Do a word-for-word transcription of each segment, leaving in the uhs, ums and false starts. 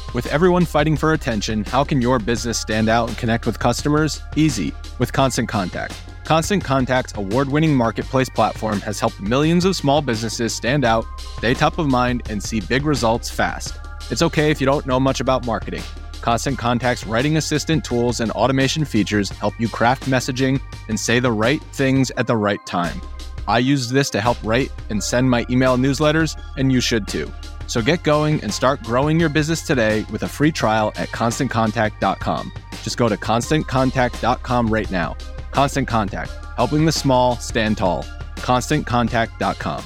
With everyone fighting for attention, how can your business stand out and connect with customers? Easy, with Constant Contact. Constant Contact's award-winning marketplace platform has helped millions of small businesses stand out, stay top of mind, and see big results fast. It's okay if you don't know much about marketing. Constant Contact's writing assistant tools and automation features help you craft messaging and say the right things at the right time. I used this to help write and send my email newsletters, and you should too. So get going and start growing your business today with a free trial at constant contact dot com. Just go to constant contact dot com right now. Constant Contact, helping the small stand tall. constant contact dot com.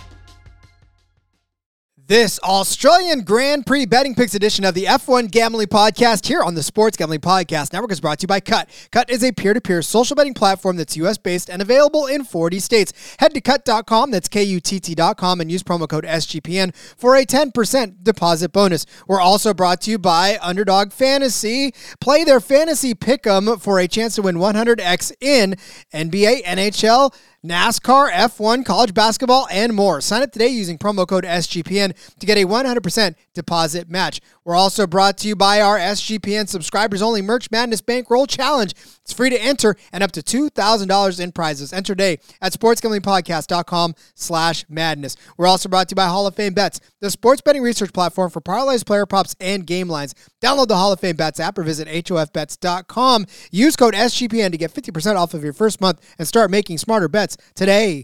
This Australian Grand Prix Betting Picks edition of the F one Gambling Podcast here on the Sports Gambling Podcast Network is brought to you by Cut. Cut is a peer-to-peer social betting platform that's U S-based and available in forty states. Head to cut dot com, that's K U T T dot com, and use promo code S G P N for a ten percent deposit bonus. We're also brought to you by Underdog Fantasy. Play their fantasy pick'em for a chance to win one hundred x in N B A, N H L, NASCAR, F one, college basketball, and more. Sign up today using promo code S G P N to get a one hundred percent deposit match. We're also brought to you by our S G P N subscribers-only Merch Madness Bankroll Challenge. It's free to enter and up to two thousand dollars in prizes. Enter today at sportsgamblingpodcast dot com slash madness. We're also brought to you by Hall of Fame Bets, the sports betting research platform for parlays, player props, and game lines. Download the Hall of Fame Bets app or visit H O F bets dot com. Use code S G P N to get fifty percent off of your first month and start making smarter bets today.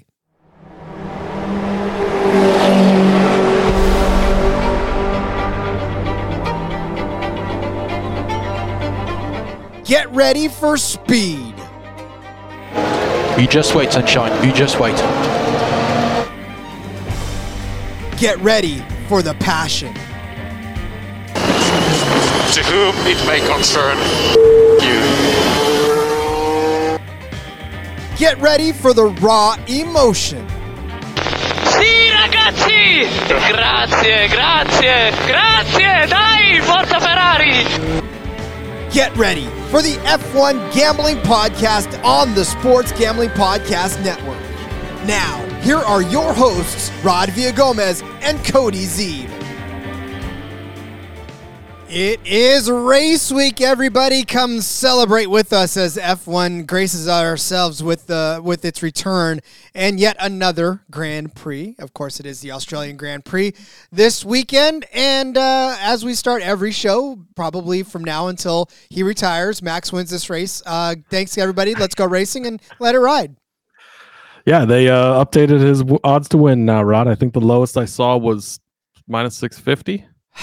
Get ready for speed. You just wait, sunshine. You just wait. Get ready for the passion. To whom it may concern you. Get ready for the raw emotion. Sì, ragazzi! Grazie, grazie, grazie! Dai, forza Ferrari! Get ready for the F one Gambling Podcast on the Sports Gambling Podcast Network. Now, here are your hosts, Rod Villagomez and Cody Zeeb. It is race week, everybody. Come celebrate with us as F one graces ourselves with the with its return and yet another Grand Prix. Of course, it is the Australian Grand Prix this weekend. And uh, as we start every show, probably from now until he retires, Max wins this race. Uh, thanks to everybody. Let's go racing and let it ride. Yeah, they uh, updated his w- odds to win now, Rod. I think the lowest I saw was minus six fifty.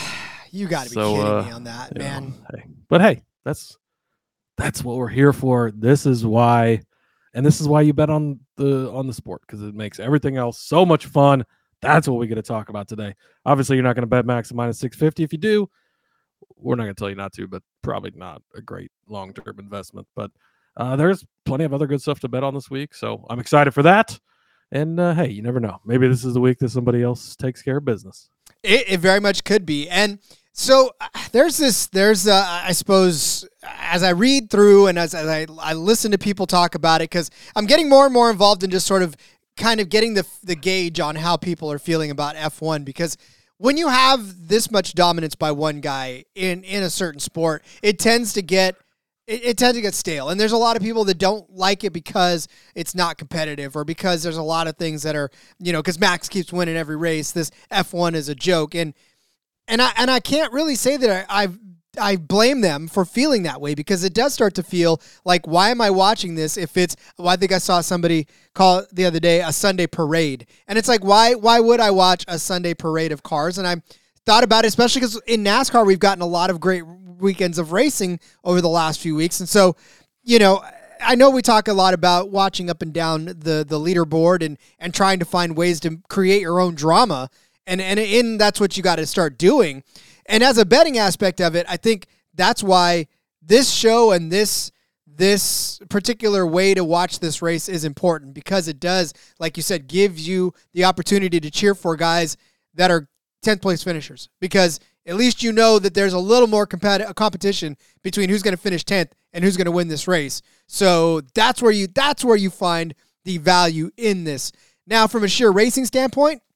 You got to be so, kidding uh, me on that, man. Know, hey. But hey, that's that's what we're here for. This is why, and this is why you bet on the on the sport, because it makes everything else so much fun. That's what we're going to talk about today. Obviously, you're not going to bet Max at minus six fifty. If you do, we're not going to tell you not to, but probably not a great long-term investment. But uh, there's plenty of other good stuff to bet on this week, so I'm excited for that. And uh, hey, you never know. Maybe this is the week that somebody else takes care of business. It, it very much could be. And so uh, there's this, there's, uh, I suppose, as I read through and as, as I, I listen to people talk about it, because I'm getting more and more involved in just sort of kind of getting the the gauge on how people are feeling about F one, because when you have this much dominance by one guy in, in a certain sport, it tends to get It, it tends to get stale, and there's a lot of people that don't like it because it's not competitive, or because there's a lot of things that are, you know, because Max keeps winning every race. This F one is a joke, and and I and I can't really say that I I've, I blame them for feeling that way, because it does start to feel like, why am I watching this if it's? Well, I think I saw somebody call it the other day a Sunday parade, and it's like, why why would I watch a Sunday parade of cars? And I thought about it, especially because in NASCAR we've gotten a lot of great weekends of racing over the last few weeks. And so, you know, I know we talk a lot about watching up and down the, the leaderboard and, and trying to find ways to create your own drama. And, and in that's what you got to start doing. And as a betting aspect of it, I think that's why this show and this, this particular way to watch this race is important, because it does, like you said, gives you the opportunity to cheer for guys that are tenth place finishers, because at least you know that there's a little more competi- competition between who's going to finish tenth and who's going to win this race. So that's where you that's where you find the value in this. Now, from a sheer racing standpoint,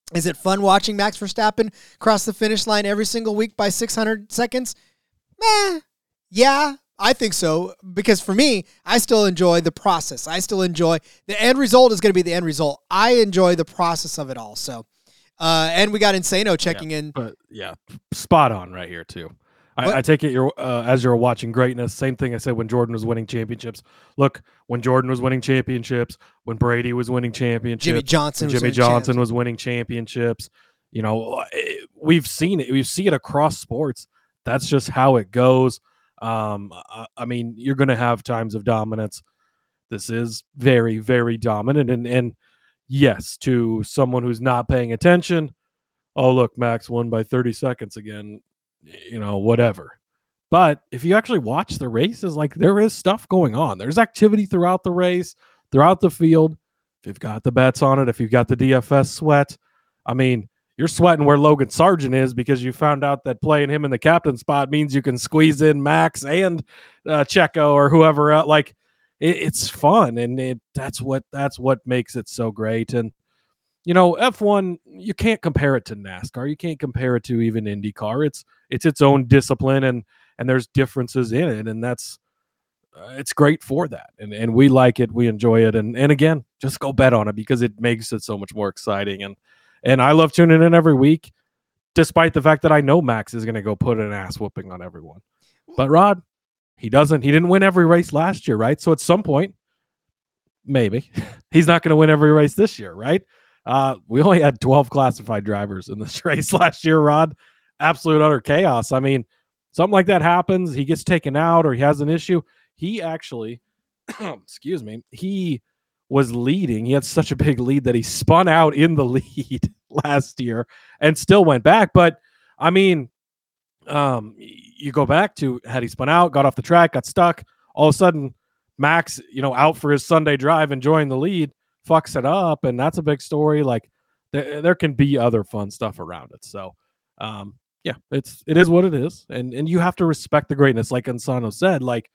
Is it fun watching Max Verstappen cross the finish line every single week by six hundred seconds? Meh. Yeah, I think so. Because for me, I still enjoy the process. I still enjoy the end result is going to be the end result. I enjoy the process of it all. So, uh, and we got Insano checking yeah, in. But yeah, spot on right here too. But, I, I take it you're uh, as you're watching greatness. Same thing I said when Jordan was winning championships. Look, when Jordan was winning championships, when Brady was winning championships, Jimmy Johnson, Jimmy was Johnson champs. was winning championships. You know, it, we've seen it. We see it across sports. That's just how it goes. Um, I, I mean, you're going to have times of dominance. This is very, very dominant, and and yes, to someone who's not paying attention. Oh, look, Max won by thirty seconds again. You know, whatever. But if you actually watch the races, like there is stuff going on. There's activity throughout the race, throughout the field. If you've got the bets on it, if you've got the D F S sweat, I mean, you're sweating where Logan Sargent is because you found out that playing him in the captain spot means you can squeeze in Max and uh, Checo or whoever else. Like it, it's fun, and it, that's what that's what makes it so great. And you know, F one, you can't compare it to NASCAR. You can't compare it to even IndyCar. It's it's its own discipline, and and there's differences in it, and that's uh, it's great for that. And and we like it, we enjoy it, and and again, just go bet on it because it makes it so much more exciting. And and I love tuning in every week, despite the fact that I know Max is going to go put an ass whooping on everyone. But Rod, he doesn't. He didn't win every race last year, right? So at some point, maybe he's not going to win every race this year, right? Uh, we only had twelve classified drivers in this race last year, Rod. Absolute utter chaos. I mean, something like that happens. He gets taken out or he has an issue. He actually, excuse me, he was leading. He had such a big lead that he spun out in the lead last year and still went back. But, I mean, um, you go back to had he spun out, got off the track, got stuck. All of a sudden, Max, you know, out for his Sunday drive, enjoying the lead, fucks it up, and that's a big story. Like th- there can be other fun stuff around it. So um yeah, it's it is what it is, and and you have to respect the greatness. Like Insano said, like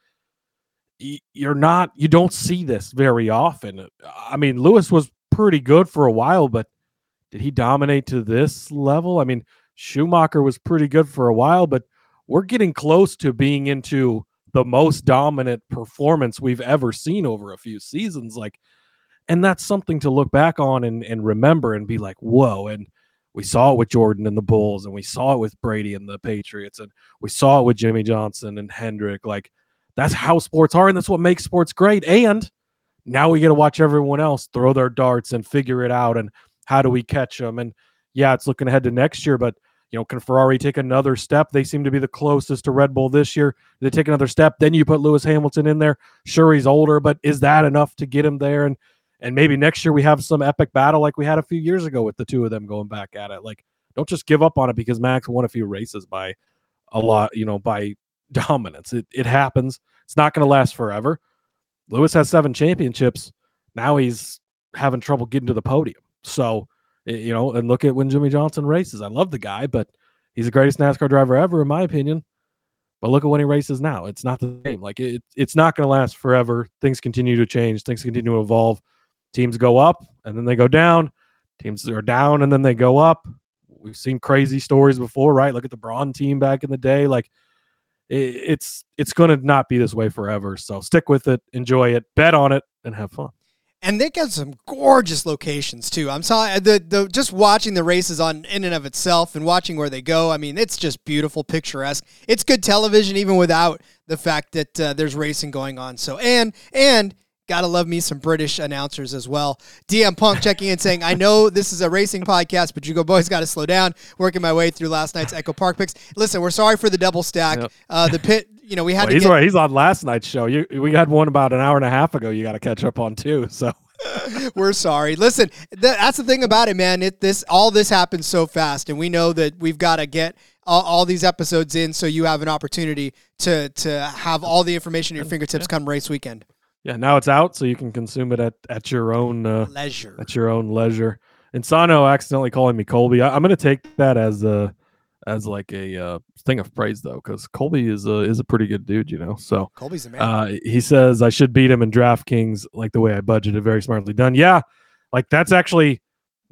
y- you're not you don't see this very often. I mean, Lewis was pretty good for a while, but did he dominate to this level? I mean, Schumacher was pretty good for a while, but we're getting close to being into the most dominant performance we've ever seen over a few seasons. Like, and that's something to look back on and, and remember and be like, whoa. And we saw it with Jordan and the Bulls, and we saw it with Brady and the Patriots, and we saw it with Jimmy Johnson and Hendrick. Like, that's how sports are, and that's what makes sports great. And now we get to watch everyone else throw their darts and figure it out, and how do we catch them? And yeah, it's looking ahead to next year, but you know, can Ferrari take another step? They seem to be the closest to Red Bull this year. They take another step. Then you put Lewis Hamilton in there. Sure, he's older, but is that enough to get him there? And And maybe next year we have some epic battle like we had a few years ago with the two of them going back at it. Like, don't just give up on it because Max won a few races by a lot, you know, by dominance. It it happens. It's not going to last forever. Lewis has seven championships. Now he's having trouble getting to the podium. So, you know, and look at when Jimmy Johnson races. I love the guy, but he's the greatest NASCAR driver ever, in my opinion. But look at when he races now. It's not the same. Like, it, it's not going to last forever. Things continue to change. Things continue to evolve. Teams go up and then they go down. Teams are down and then they go up. We've seen crazy stories before, right? Look at the Braun team back in the day. Like it, it's it's going to not be this way forever. So stick with it, enjoy it, bet on it, and have fun. And they got some gorgeous locations too. I'm sorry, the the just watching the races on in and of itself and watching where they go. I mean, it's just beautiful, picturesque. It's good television even without the fact that uh, there's racing going on. So and and. Gotta love me some British announcers as well. D M Punk checking in saying, I know this is a racing podcast, but you go boys got to slow down. Working my way through last night's Echo Park picks. Listen, we're sorry for the double stack. Yep. Uh, the pit, you know, we had well, to he's, get... right. He's on last night's show. You, we had one about an hour and a half ago you got to catch up on too. So we're sorry. Listen, th- that's the thing about it, man. It this all this happens so fast, and we know that we've got to get all, all these episodes in so you have an opportunity to to have all the information at your fingertips come race weekend. Yeah, now it's out, so you can consume it at, at your own uh, leisure. At your own leisure. Insano accidentally calling me Colby. I, I'm going to take that as a as like a uh, thing of praise though, because Colby is a is a pretty good dude, you know. So Colby's a man. Uh, he says I should beat him in DraftKings, like the way I budgeted. Very smartly done. Yeah, like that's actually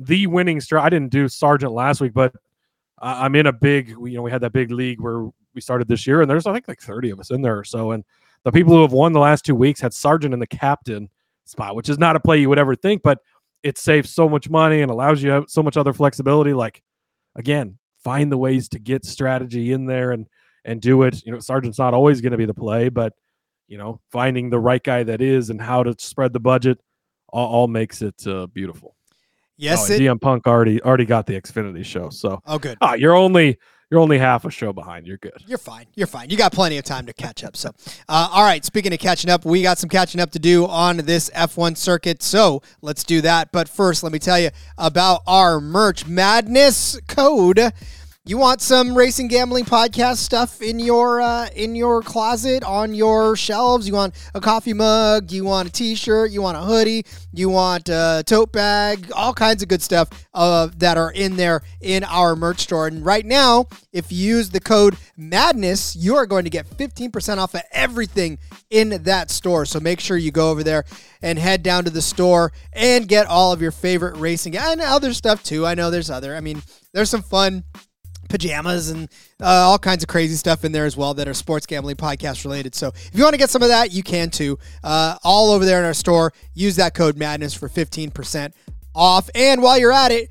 the winning strat. I didn't do Sargent last week, but uh, I'm in a big, you know, we had that big league where we started this year, and there's, I think, like thirty of us in there or so. And the people who have won the last two weeks had Sargent in the captain spot, which is not a play you would ever think, but it saves so much money and allows you so much other flexibility. Like, again, find the ways to get strategy in there and and do it. You know, Sargent's not always going to be the play, but, you know, finding the right guy that is and how to spread the budget all, all makes it uh, beautiful. Yes, oh, it, D M Punk already already got the Xfinity show. So, oh, good. Ah, you're only you're only half a show behind. You're good. You're fine. You're fine. You got plenty of time to catch up. So, uh, all right. Speaking of catching up, we got some catching up to do on this F one circuit. So let's do that. But first, let me tell you about our Merch Madness code. You want some racing gambling podcast stuff in your uh, in your closet, on your shelves. You want a coffee mug. You want a T-shirt. You want a hoodie. You want a tote bag. All kinds of good stuff uh, that are in there in our merch store. And right now, if you use the code MADNESS, you are going to get fifteen percent off of everything in that store. So make sure you go over there and head down to the store and get all of your favorite racing and other stuff too. I know there's other. I mean, there's some fun pajamas and uh, all kinds of crazy stuff in there as well that are sports gambling podcast related. So if you want to get some of that, you can too. Uh, all over there in our store. Use that code MADNESS for fifteen percent off. And while you're at it,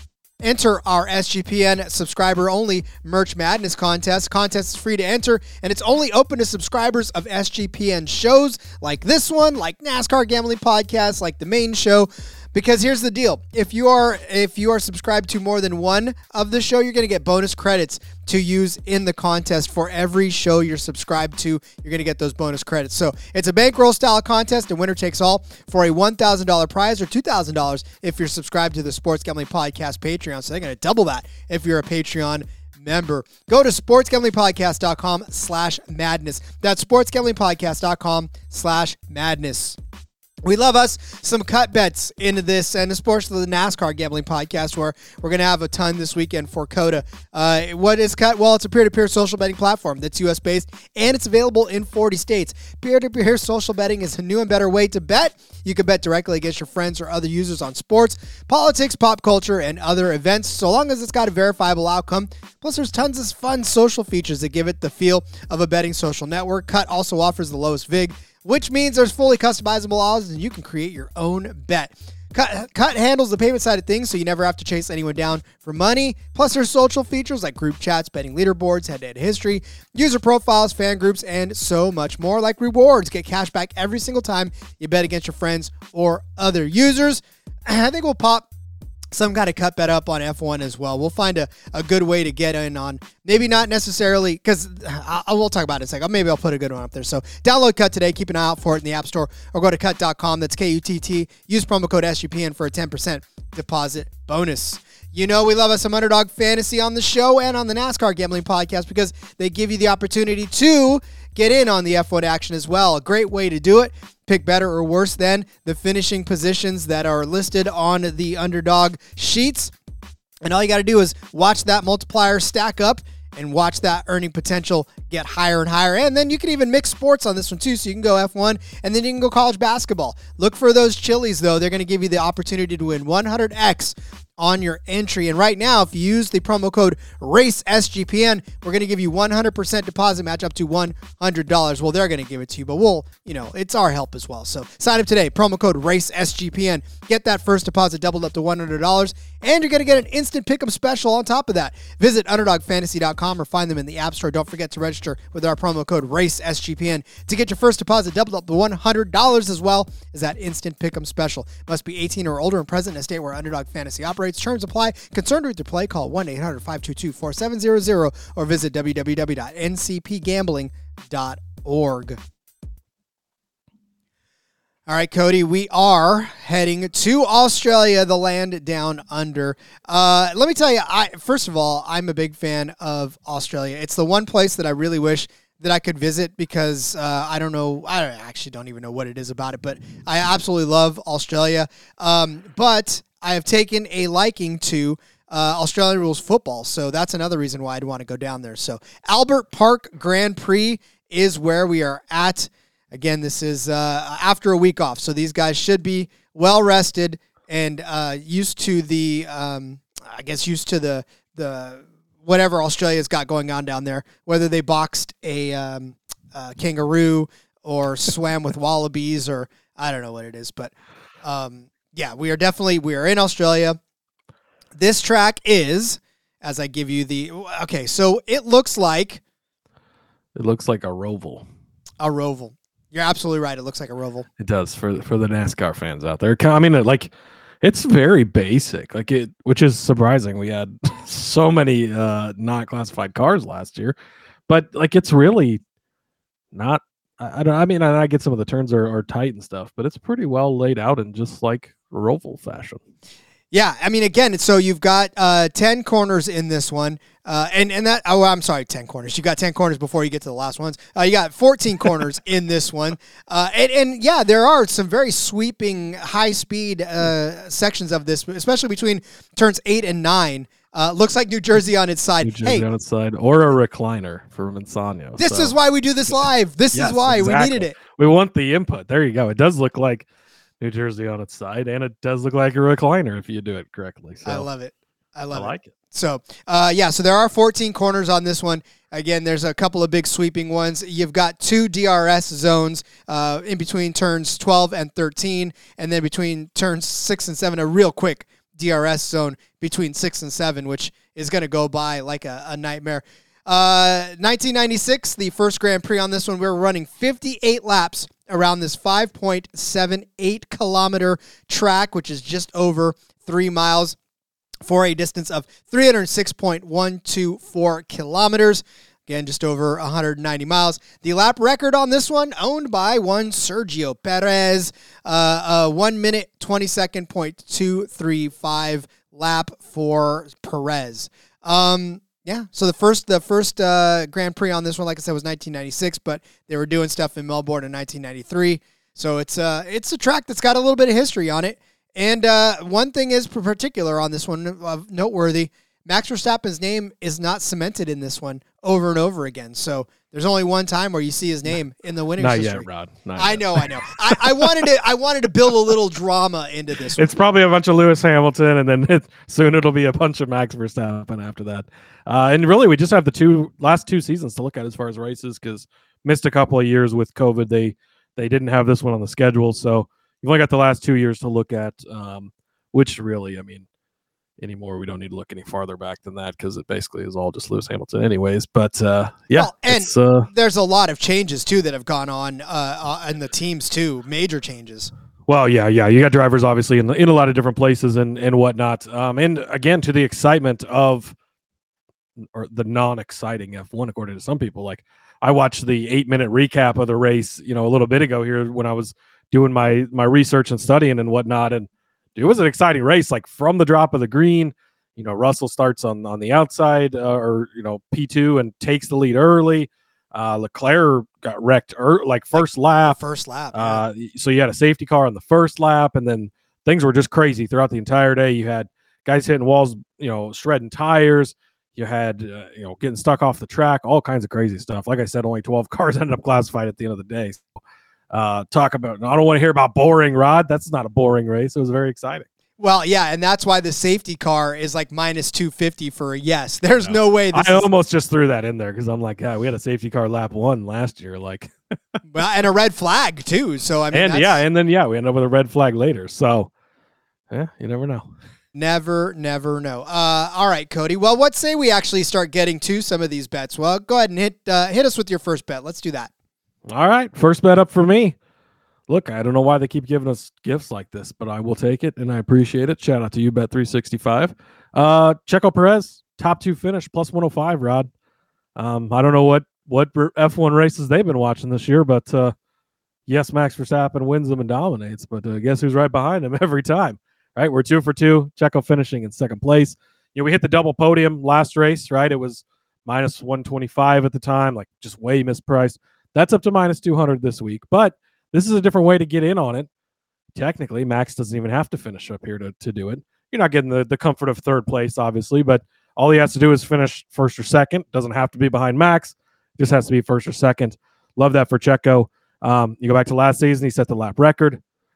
enter our S G P N subscriber only Merch Madness contest. Contest is free to enter, and it's only open to subscribers of S G P N shows like this one, like NASCAR Gambling Podcast, like the main show. Because here's the deal. If you are if you are subscribed to more than one of the show, you're going to get bonus credits to use in the contest. For every show you're subscribed to, you're going to get those bonus credits. So it's a bankroll style contest, and winner takes all for a one thousand dollars prize or two thousand dollars if you're subscribed to the Sports Gambling Podcast Patreon. So they're going to double that if you're a Patreon member. Go to sportsgamblingpodcast.com slash madness. That's sportsgamblingpodcast.com slash madness. We love us some cut bets into this, and especially the NASCAR Gambling Podcast, where we're going to have a ton this weekend for COTA. Uh, what is Cut? Well, it's a peer-to-peer social betting platform that's U S-based, and it's available in forty states. Peer-to-peer social betting is a new and better way to bet. You can bet directly against your friends or other users on sports, politics, pop culture, and other events, so long as it's got a verifiable outcome. Plus, there's tons of fun social features that give it the feel of a betting social network. Cut also offers the lowest vig, which means there's fully customizable odds and you can create your own bet. Cut, Cut handles the payment side of things, so you never have to chase anyone down for money. Plus, there's social features like group chats, betting leaderboards, head-to-head history, user profiles, fan groups, and so much more. Like rewards, get cash back every single time you bet against your friends or other users. I think we'll pop some kind of cut bet up on F one as well. We'll find a, a good way to get in on, maybe not necessarily, because I, I will talk about it in a second. Maybe I'll put a good one up there. So download Cut today. Keep an eye out for it in the App Store, or go to cut dot com. That's K U T T. Use promo code S G P N for a ten percent deposit bonus. You know we love us some Underdog Fantasy on the show and on the NASCAR Gambling Podcast, because they give you the opportunity to get in on the F one action as well. A great way to do it. Pick better or worse than the finishing positions that are listed on the Underdog sheets. And all you got to do is watch that multiplier stack up and watch that earning potential get higher and higher. And then you can even mix sports on this one too. So you can go F one and then you can go college basketball. Look for those chilies though. They're going to give you the opportunity to win one hundred X on your entry. And right now, if you use the promo code RACESGPN, we're going to give you one hundred percent deposit match up to one hundred dollars. Well, they're going to give it to you, but we'll, you know, it's our help as well. So sign up today, promo code RACESGPN. Get that first deposit doubled up to one hundred dollars, and you're going to get an instant pick'em special on top of that. Visit underdog fantasy dot com or find them in the App Store. Don't forget to register with our promo code RACESGPN to get your first deposit doubled up to one hundred dollars, as well as that instant pick'em special. Must be eighteen or older and present in a state where Underdog Fantasy operates. Terms apply. Concerned with your play? Call one eight hundred five two two four seven zero zero or visit w w w dot n c p gambling dot org. All right, Cody, we are heading to Australia, the land down under. Uh, let me tell you, I first of all, I'm a big fan of Australia. It's the one place that I really wish that I could visit, because uh, I don't know, I actually don't even know what it is about it, but I absolutely love Australia. Um, but I have taken a liking to uh, Australian rules football, so that's another reason why I'd want to go down there. So Albert Park Grand Prix is where we are at. Again, this is uh, after a week off, so these guys should be well rested, and uh, used to the, um, I guess, used to the the whatever Australia's got going on down there, whether they boxed a um, uh, kangaroo or swam with wallabies, or I don't know what it is, but um, yeah, we are definitely, we are in Australia. This track is, as I give you the, okay, so it looks like. It looks like a roval. A roval. You're absolutely right. It looks like a roval. It does for for the NASCAR fans out there. I mean, like, it's very basic, like it, which is surprising. We had so many uh, not classified cars last year, but like it's really not. I, I don't. I mean, I get some of the turns are, are tight and stuff, but it's pretty well laid out in just like roval fashion. Yeah, I mean, again, so you've got uh, ten corners in this one, uh, and and that. Oh, I'm sorry, ten corners. You got ten corners before you get to the last ones. Uh, you got fourteen corners in this one, uh, and and yeah, there are some very sweeping, high speed uh, sections of this, especially between turns eight and nine. Uh, looks like New Jersey on its side. New Jersey hey, on its side, or a recliner for Monsanto. This so. is why we do this live. This yes, is why exactly. we needed it. We want the input. There you go. It does look like New Jersey on its side, and it does look like a recliner if you do it correctly. So I love it. I love I like it. it. So, uh, yeah, so there are fourteen corners on this one. Again, there's a couple of big sweeping ones. You've got two D R S zones uh, in between turns twelve and thirteen, and then between turns six and seven, a real quick D R S zone between six and seven, which is going to go by like a, a nightmare. Uh, nineteen ninety-six, the first Grand Prix on this one, we were running fifty-eight laps around this five point seven eight kilometer track, which is just over three miles for a distance of three hundred six point one two four kilometers. Again, just over one hundred ninety miles. The lap record on this one, owned by one Sergio Perez, uh, uh, one minute, twenty second point two three five lap for Perez. Um, yeah, so the first the first uh, Grand Prix on this one, like I said, was nineteen ninety-six, but they were doing stuff in Melbourne in nineteen ninety-three. So it's, uh, it's a track that's got a little bit of history on it. And uh, one thing is particular on this one, uh, noteworthy, Max Verstappen's name is not cemented in this one over and over again. So there's only one time where you see his name in the winning Not history. yet, Rod. Not I yet. know, I know. I, I wanted to I wanted to build a little drama into this one. It's probably a bunch of Lewis Hamilton, and then it, soon it'll be a bunch of Max Verstappen after that. Uh, and really, we just have the two last two seasons to look at as far as races, because missed a couple of years with COVID. They they didn't have this one on the schedule, so you've only got the last two years to look at. Um, which really, I mean, anymore we don't need to look any farther back than that, because it basically is all just Lewis Hamilton, anyways. But uh, yeah, well, and it's, uh, there's a lot of changes too that have gone on uh, uh, in the teams too. Major changes. Well, yeah, yeah. You got drivers obviously in the, in a lot of different places and and whatnot. Um, and again, to the excitement of, or the non-exciting F one, according to some people. Like, I watched the eight minute recap of the race, you know, a little bit ago here when I was doing my my research and studying and whatnot, and it was an exciting race. Like, from the drop of the green, you know, Russell starts on on the outside, uh, or you know, P two and takes the lead early. Uh, Leclerc got wrecked er, like first lap. First lap. Uh, so you had a safety car on the first lap, and then things were just crazy throughout the entire day. You had guys hitting walls, you know, shredding tires. You had, uh, you know, getting stuck off the track, all kinds of crazy stuff. Like I said, only twelve cars ended up classified at the end of the day. So, uh, talk about, I don't want to hear about boring, Rod. That's not a boring race. It was very exciting. Well, yeah, and that's why the safety car is like minus two fifty for a yes. There's no, no way. This I is... almost just threw that in there because I'm like, yeah, we had a safety car lap one last year. Like, well, and a red flag too. So, I mean, and that's... yeah, and then, yeah, we ended up with a red flag later. So, yeah, you never know. Never, never know. Uh, all right, Cody. Well, what say we actually start getting to some of these bets? Well, go ahead and hit uh, hit us with your first bet. Let's do that. All right, first bet up for me. Look, I don't know why they keep giving us gifts like this, but I will take it, and I appreciate it. Shout out to you, Bet three sixty-five. Uh, Checo Perez, top two finish, plus one oh five, Rod. Um, I don't know what, what F one races they've been watching this year, but uh, yes, Max Verstappen wins them and dominates, but uh, guess who's right behind him every time? Right, we're two for two. Checo finishing in second place. You know, we hit the double podium last race, right? It was minus one twenty-five at the time, like just way mispriced. That's up to minus two hundred this week, but this is a different way to get in on it. Technically, Max doesn't even have to finish up here to, to do it. You're not getting the, the comfort of third place, obviously, but all he has to do is finish first or second. Doesn't have to be behind Max. Just has to be first or second. Love that for Checo. Um, you go back to last season, he set the lap record.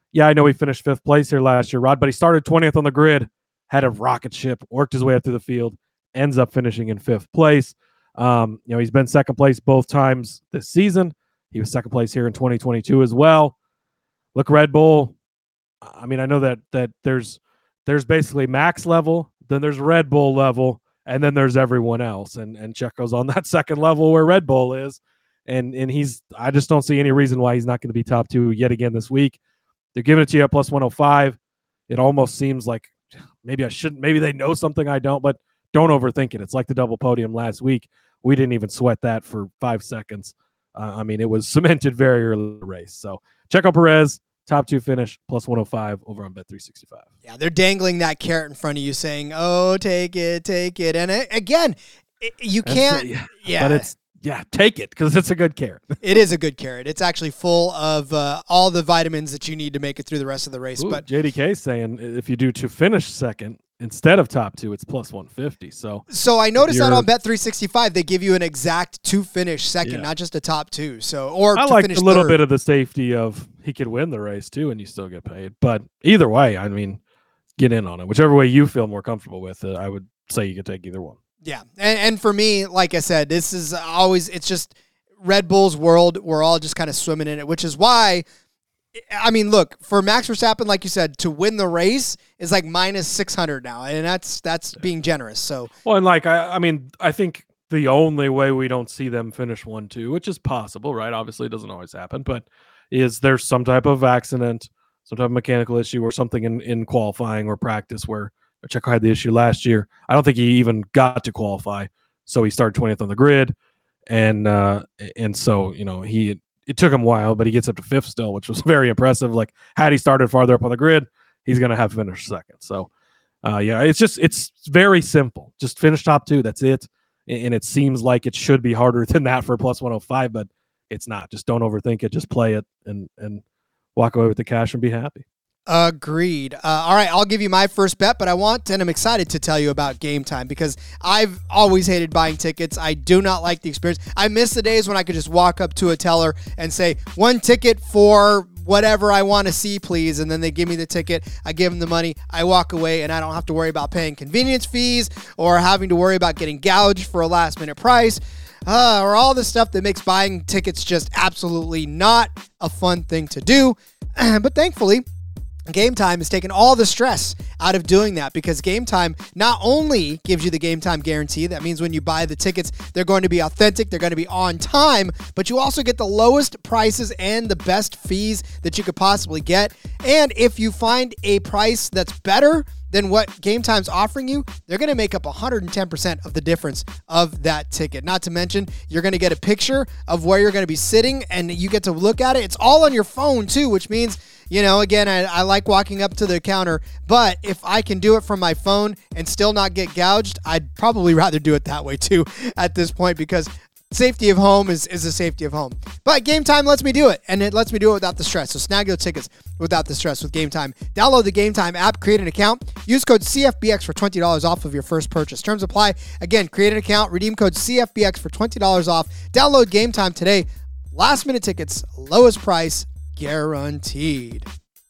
yeah, I know he finished fifth place here last year, Rod, but he started twentieth on the grid, had a rocket ship, worked his way up through the field, ends up finishing in fifth place. Um, you know, he's been second place both times this season. He was second place here in twenty twenty-two as well. Look, Red Bull. I mean, I know that that there's there's basically max level, then there's Red Bull level, and then there's everyone else. And and Checo's on that second level where Red Bull is. And and he's I just don't see any reason why he's not going to be top two yet again this week. They're giving it to you at plus one oh five. It almost seems like maybe I shouldn't, maybe they know something I don't, but don't overthink it. It's like the double podium last week. We didn't even sweat that for five seconds. Uh, I mean, it was cemented very early in the race. So Checo Perez, top two finish, plus one oh five over on Bet three sixty-five. Yeah, they're dangling that carrot in front of you saying, oh, take it, take it. And it, again, it, you can't. Yeah, yeah. But it's, yeah, take it because it's a good carrot. It is a good carrot. It's actually full of uh, all the vitamins that you need to make it through the rest of the race. Ooh, But J D K saying if you do to finish second instead of top two, it's plus one fifty. So so I noticed that you're- on Bet three sixty-five, they give you an exact to finish second, Yeah. not just a top two. So or I to like finish a little third. bit of the safety of he could win the race too, and you still get paid. But either way, I mean, get in on it. Whichever way you feel more comfortable with it, I would say you could take either one. Yeah, and, and for me, like I said, this is always, it's just Red Bull's world. We're all just kind of swimming in it, which is why, I mean, look, for Max Verstappen, like you said, to win the race is like minus six hundred now, and that's that's being generous. So, Well, and like, I, I mean, I think the only way we don't see them finish one, two, which is possible, right? Obviously, it doesn't always happen, but is there some type of accident, some type of mechanical issue or something in, in qualifying or practice where Checo had the issue last year. I don't think he even got to qualify, so he started twentieth on the grid. And uh, and so, you know, he it took him a while, but he gets up to fifth still, which was very impressive. Like, had he started farther up on the grid, he's going to have finished second. So, uh, yeah, it's just it's very simple. Just finish top two. That's it. And it seems like it should be harder than that for plus one oh five, but it's not. Just don't overthink it. Just play it and and walk away with the cash and be happy. agreed. Uh, all right, I'll give you my first bet, but I want and I'm excited to tell you about Game Time because I've always hated buying tickets. I do not like the experience. I miss the days when I could just walk up to a teller and say, one ticket for whatever I want to see, please. And then they give me the ticket. I give them the money. I walk away, and I don't have to worry about paying convenience fees or having to worry about getting gouged for a last minute price. Uh, or all the stuff that makes buying tickets just absolutely not a fun thing to do. But thankfully, Game Time has taken all the stress out of doing that because Game Time not only gives you the Game Time guarantee, that means when you buy the tickets, they're going to be authentic, they're going to be on time, but you also get the lowest prices and the best fees that you could possibly get. And if you find a price that's better than what Game Time's offering you, they're going to make up one hundred ten percent of the difference of that ticket. Not to mention, you're going to get a picture of where you're going to be sitting and you get to look at it. It's all on your phone too, which means, you know, again, I, I like walking up to the counter, but if I can do it from my phone and still not get gouged, I'd probably rather do it that way too at this point because safety of home is, is the safety of home. But Game Time lets me do it, and it lets me do it without the stress. So snag your tickets without the stress with Game Time. Download the Game Time app, create an account, use code C F B X for twenty dollars off of your first purchase. Terms apply. Again, create an account, redeem code C F B X for twenty dollars off. Download Game Time today. Last minute tickets, lowest price, guaranteed.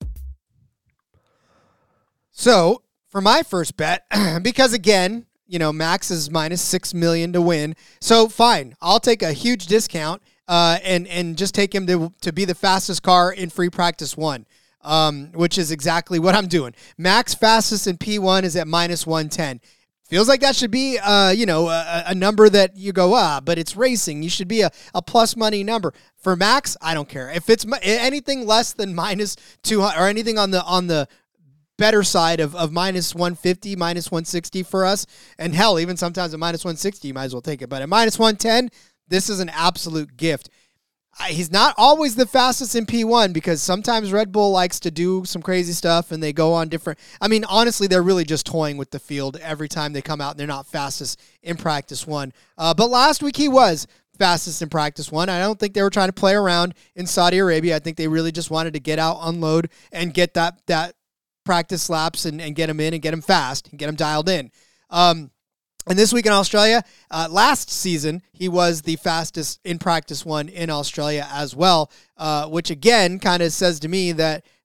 So, for my first bet, because again, you know, Max is minus six million to win. So fine, I'll take a huge discount uh, and and just take him to to be the fastest car in free practice one, um, which is exactly what I'm doing. Max fastest in P one is at minus one ten. Feels like that should be, uh, you know, a, a number that you go, ah, but it's racing. You should be a, a plus money number. For Max, I don't care. If it's anything less than minus two hundred or anything on the on the better side of, of minus one fifty, minus one sixty for us. And hell, even sometimes at minus one sixty, you might as well take it. But at minus one ten, this is an absolute gift. I, he's not always the fastest in P one because sometimes Red Bull likes to do some crazy stuff and they go on different. I mean, honestly, they're really just toying with the field every time they come out and they're not fastest in practice one. Uh, but last week he was fastest in practice one. I don't think they were trying to play around in Saudi Arabia. I think they really just wanted to get out, unload, and get that, that, practice laps and, and get them in and get them fast and get them dialed in. Um, and this week in Australia, uh, last season, he was the fastest in practice one in Australia as well, uh, which again kind of says to me that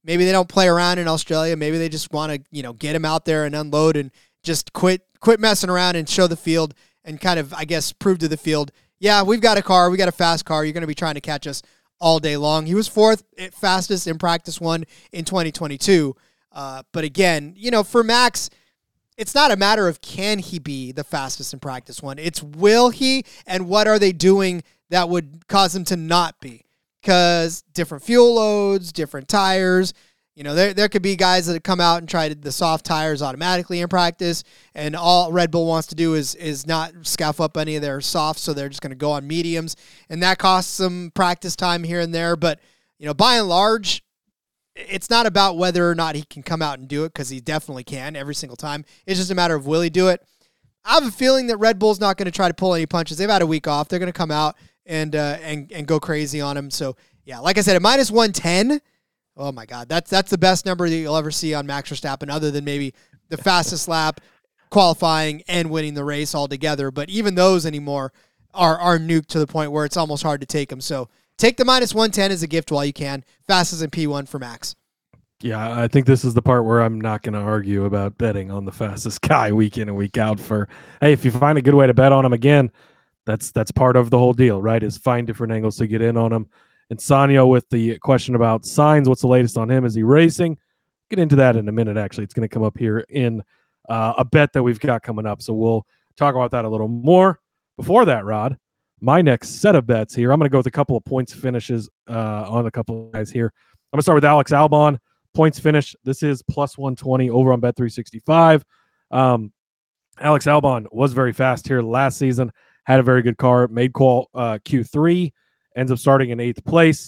maybe they don't play around in Australia. Maybe they just want to, you know, get him out there and unload and just quit quit messing around and show the field and kind of, I guess, prove to the field, yeah, we've got a car. We got a fast car. You're going to be trying to catch us all day long. He was fourth fastest in practice one in twenty twenty-two. Uh, but again, you know, for Max, it's not a matter of can he be the fastest in practice one. It's will he, and what are they doing that would cause him to not be? Because different fuel loads, different tires. You know, there there could be guys that come out and try to, the soft tires automatically in practice, and all Red Bull wants to do is is not scuff up any of their softs, so they're just going to go on mediums, and that costs some practice time here and there. But, you know, by and large, it's not about whether or not he can come out and do it, because he definitely can every single time. It's just a matter of will he do it. I have a feeling that Red Bull's not going to try to pull any punches. They've had a week off. They're going to come out and uh, and and go crazy on him. So, yeah, like I said, at minus one ten, oh, my God, that's that's the best number that you'll ever see on Max Verstappen, other than maybe the fastest lap, qualifying, and winning the race altogether. But even those anymore are are nuked to the point where it's almost hard to take them. So take the minus one ten as a gift while you can. Fastest in P one for Max. Yeah, I think this is the part where I'm not going to argue about betting on the fastest guy week in and week out. For, hey, if you find a good way to bet on him again, that's that's part of the whole deal, right? Is find different angles to get in on him. And Sanyo with the question about Sainz, what's the latest on him? Is he racing? Get into that in a minute, actually. It's going to come up here in uh, a bet that we've got coming up. So we'll talk about that a little more. Before that, Rod, my next set of bets here, I'm going to go with a couple of points finishes uh, on a couple of guys here. I'm going to start with Alex Albon. Points finish. This is plus one twenty over on Bet three sixty-five. Um, Alex Albon was very fast here last season, had a very good car, made qual uh, Q three, ends up starting in eighth place,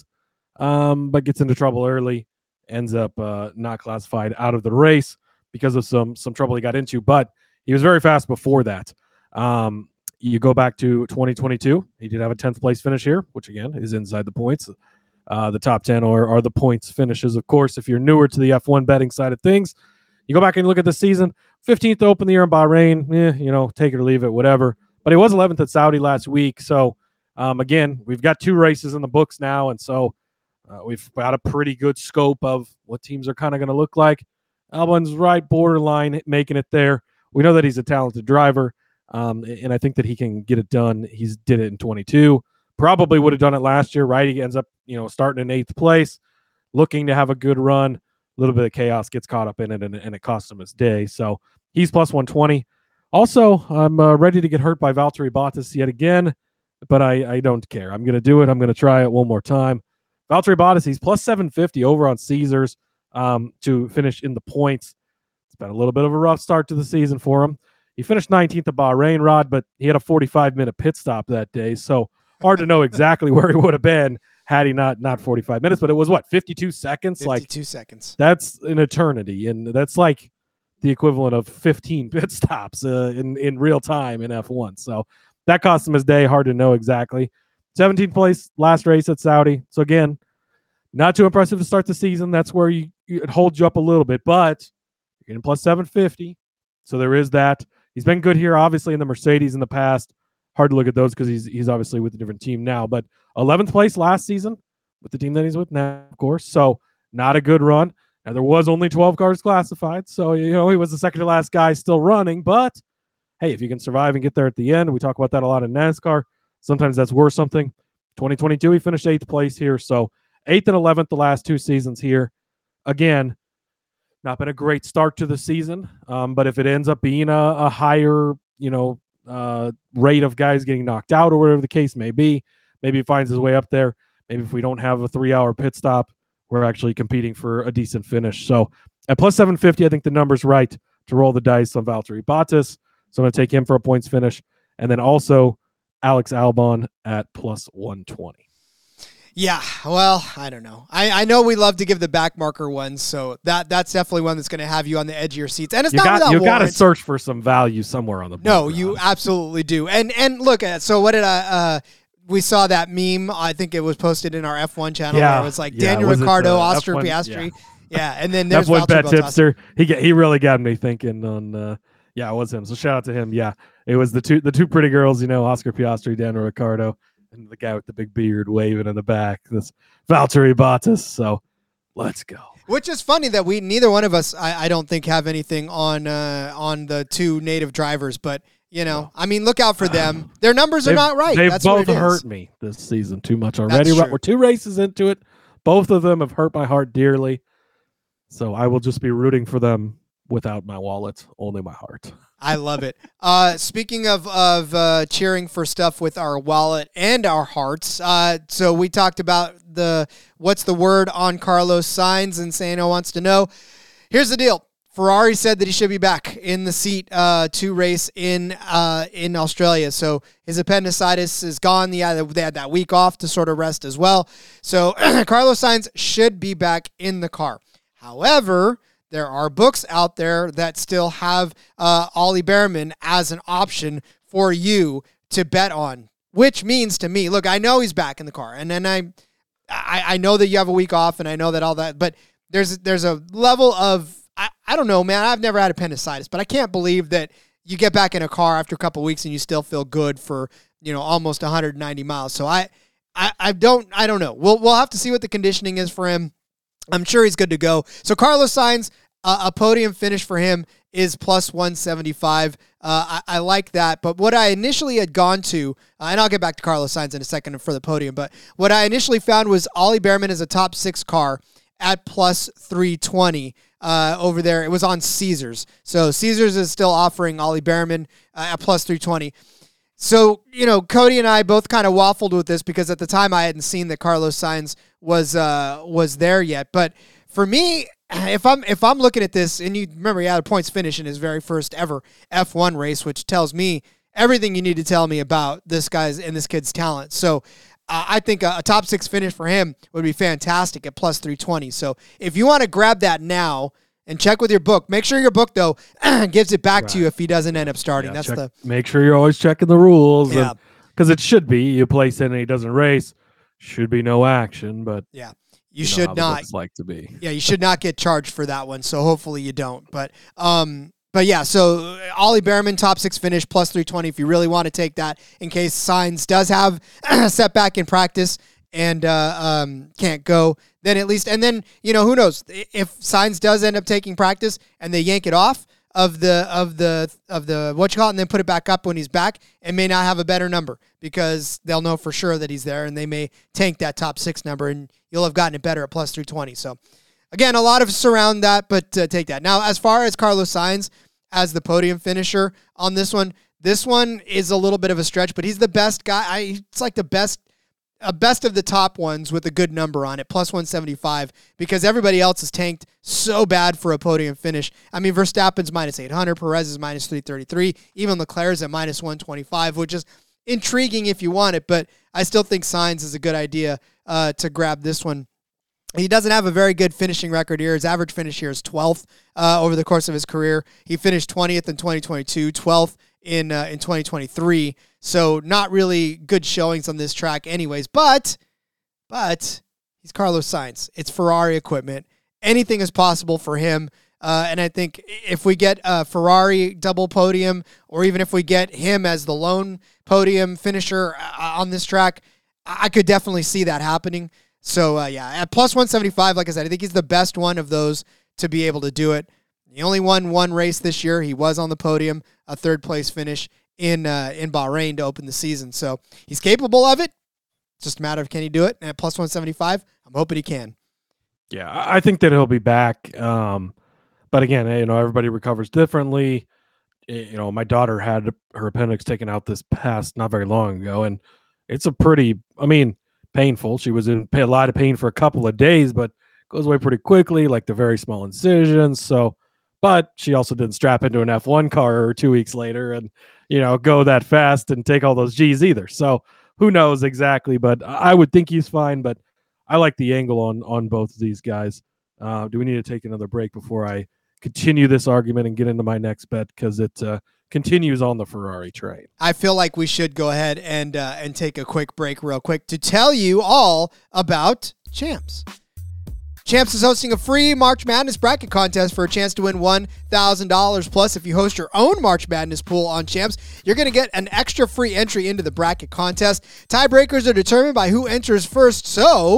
um, but gets into trouble early, ends up uh, not classified out of the race because of some some trouble he got into, but he was very fast before that. Um, you go back to twenty twenty-two, he did have a tenth place finish here, which again is inside the points. Uh, the top ten are, are the points finishes. Of course, if you're newer to the F one betting side of things, you go back and look at the season. fifteenth to open the year in Bahrain, eh, you know, take it or leave it, whatever. But he was eleventh at Saudi last week. So, um, again, we've got two races in the books now. And so uh, we've got a pretty good scope of what teams are kind of going to look like. Albon's right borderline making it there. We know that he's a talented driver, um, and I think that he can get it done. He's did it in twenty-two. Probably would have done it last year, right? He ends up, you know, starting in eighth place, looking to have a good run. A little bit of chaos gets caught up in it, and, and it costs him his day. So he's plus one twenty. Also, I'm uh, ready to get hurt by Valtteri Bottas yet again, but I, I don't care. I'm going to do it. I'm going to try it one more time. Valtteri Bottas, he's plus seven fifty over on Caesars um, to finish in the points. It's been a little bit of a rough start to the season for him. He finished nineteenth at Bahrain, Rod, but he had a forty-five minute pit stop that day, so hard to know exactly where he would have been had he not not forty-five minutes, but it was what, fifty-two seconds? fifty-two like seconds. That's an eternity, and that's like the equivalent of fifteen pit stops uh, in in real time in F one. So that cost him his day. Hard to know exactly. seventeenth place last race at Saudi. So again, not too impressive to start the season. That's where you, you it holds you up a little bit, but you're getting plus seven fifty. So there is that. He's been good here, obviously, in the Mercedes in the past. Hard to look at those because he's he's obviously with a different team now. But eleventh place last season with the team that he's with now, of course. So not a good run. Now, there was only twelve cars classified. So, you know, he was the second to last guy still running. But, hey, if you can survive and get there at the end, we talk about that a lot in NASCAR. Sometimes that's worth something. twenty twenty-two, he finished eighth place here. So eighth and eleventh the last two seasons here. Again, not been a great start to the season. Um, but if it ends up being a, a higher, you know, uh, rate of guys getting knocked out or whatever the case may be, maybe he finds his way up there. Maybe if we don't have a three-hour pit stop, we're actually competing for a decent finish. So at plus seven fifty, I think the number's right to roll the dice on Valtteri Bottas. So I'm going to take him for a points finish. And then also Alex Albon at plus one twenty. Yeah, well, I don't know. I, I know we love to give the back marker ones, so that that's definitely one that's going to have you on the edge of your seats. And it's you not got, without you got to warrant. search for some value somewhere on the board. No, you absolutely do. And and look at it. So what did I uh we saw that meme, I think it was posted in our F one channel yeah, where it was like yeah, Daniel was Ricciardo, it, uh, Oscar F one? Piastri. Yeah. Yeah, and then there's F one Valtteri bet Bottas. tipster. He get, he really got me thinking on uh, yeah, it was him. So shout out to him. Yeah, it was the two the two pretty girls, you know, Oscar Piastri, Daniel Ricciardo, and the guy with the big beard waving in the back. This Valtteri Bottas. So let's go. Which is funny that we neither one of us, I, I don't think, have anything on uh, on the two native drivers. But you know, no. I mean, look out for them. Their numbers are not right. They've That's both what it hurt is. me this season too much already. That's true. We're two races into it. Both of them have hurt my heart dearly. So I will just be rooting for them without my wallet, only my heart. I love it. Uh, speaking of of uh, cheering for stuff with our wallet and our hearts, uh, so we talked about the what's the word on Carlos Sainz, and Sano wants to know. Here's the deal. Ferrari said that he should be back in the seat uh, to race in uh, in Australia. So his appendicitis is gone. Yeah, they had that week off to sort of rest as well. So Carlos Sainz should be back in the car. However, there are books out there that still have uh, Ollie Behrman as an option for you to bet on, which means to me, look, I know he's back in the car, and then I, I, I know that you have a week off, and I know that all that, but there's there's a level of I, I don't know, man. I've never had appendicitis, but I can't believe that you get back in a car after a couple of weeks and you still feel good for you know almost one hundred ninety miles. So I, I, I don't I don't know. We'll we'll have to see what the conditioning is for him. I'm sure he's good to go. So Carlos Sainz, uh, a podium finish for him is plus one seventy-five. Uh, I, I like that. But what I initially had gone to, uh, and I'll get back to Carlos Sainz in a second for the podium, but what I initially found was Ollie Behrman is a top six car at plus three twenty uh, over there. It was on Caesars. So Caesars is still offering Ollie Behrman uh, at plus three twenty. So, you know, Cody and I both kind of waffled with this because at the time I hadn't seen that Carlos Sainz was uh, was there yet. But for me, if I'm if I'm looking at this, and you remember he had a points finish in his very first ever F one race, which tells me everything you need to tell me about this guy's and this kid's talent. So uh, I think a, a top six finish for him would be fantastic at plus three twenty. So if you want to grab that now, and check with your book. Make sure your book, though, gives it back right. to you if he doesn't end up starting. Yeah, That's check, the make sure you're always checking the rules. Yeah. Because it should be. You place in and he doesn't race, should be no action. But yeah, you, you should know not. It's like to be. Yeah, you should not get charged for that one. So hopefully you don't. But um, but yeah, so Ollie Behrman, top six finish, plus three twenty if you really want to take that in case Sainz does have a setback in practice and uh, um, can't go, then at least, and then, you know, who knows, if Sainz does end up taking practice and they yank it off of the, of the, of the, what you call it, and then put it back up when he's back, and may not have a better number because they'll know for sure that he's there and they may tank that top six number and you'll have gotten it better at plus three twenty. So again, a lot of surround that, but uh, take that. Now, as far as Carlos Sainz as the podium finisher on this one, this one is a little bit of a stretch, but he's the best guy. I, it's like the best, a best of the top ones with a good number on it, plus one seventy-five, because everybody else is tanked so bad for a podium finish. I mean, Verstappen's minus eight hundred, Perez is minus three thirty-three, even Leclerc's at minus one twenty-five, which is intriguing if you want it, but I still think Sainz is a good idea uh, to grab this one. He doesn't have a very good finishing record here. His average finish here is twelfth uh, over the course of his career. He finished twentieth in twenty twenty-two, twelfth in uh, in twenty twenty-three. So not really good showings on this track anyways. But, but he's Carlos Sainz. It's Ferrari equipment. Anything is possible for him. Uh, and I think if we get a Ferrari double podium, or even if we get him as the lone podium finisher uh, on this track, I could definitely see that happening. So, uh, yeah, at plus one seventy-five, like I said, I think he's the best one of those to be able to do it. He only won one race this year. He was on the podium, a third-place finish in uh, in Bahrain to open the season. So he's capable of it. It's just a matter of can he do it. And at plus one seventy-five, I'm hoping he can. Yeah, I think that he'll be back. Um, but again, you know, everybody recovers differently. You know, my daughter had her appendix taken out this past, not very long ago, and it's a pretty, I mean, painful. She was in a lot of pain for a couple of days, but goes away pretty quickly, like the very small incisions. So, but she also didn't strap into an F one car two weeks later and, you know, go that fast and take all those G's either. So who knows exactly, but I would think he's fine, but I like the angle on, on both of these guys. Uh, do we need to take another break before I continue this argument and get into my next bet? Because it uh, continues on the Ferrari train. I feel like we should go ahead and uh, and take a quick break real quick to tell you all about Champs. Champs is hosting a free March Madness bracket contest for a chance to win one thousand dollars. Plus, if you host your own March Madness pool on Champs, you're going to get an extra free entry into the bracket contest. Tiebreakers are determined by who enters first, so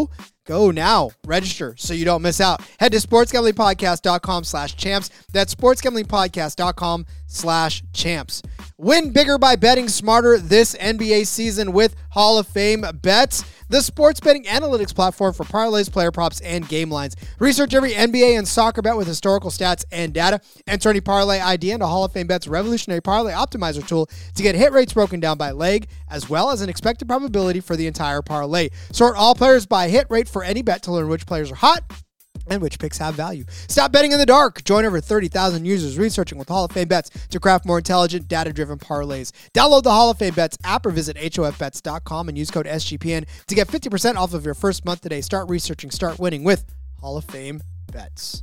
Go now. Register so you don't miss out. Head to sportsgamblingpodcast.com slash champs. That's sportsgamblingpodcast.com slash champs. Win bigger by betting smarter this N B A season with Hall of Fame Bets, the sports betting analytics platform for parlays, player props, and game lines. Research every N B A and soccer bet with historical stats and data. Enter any parlay I D into Hall of Fame Bet's revolutionary parlay optimizer tool to get hit rates broken down by leg, as well as an expected probability for the entire parlay. Sort all players by hit rate for any bet to learn which players are hot and which picks have value. Stop betting in the dark. Join over thirty thousand users researching with Hall of Fame Bets to craft more intelligent, data-driven parlays. Download the Hall of Fame Bets app or visit H O F bets dot com and use code S G P N to get fifty percent off of your first month today. Start researching, start winning with Hall of Fame Bets.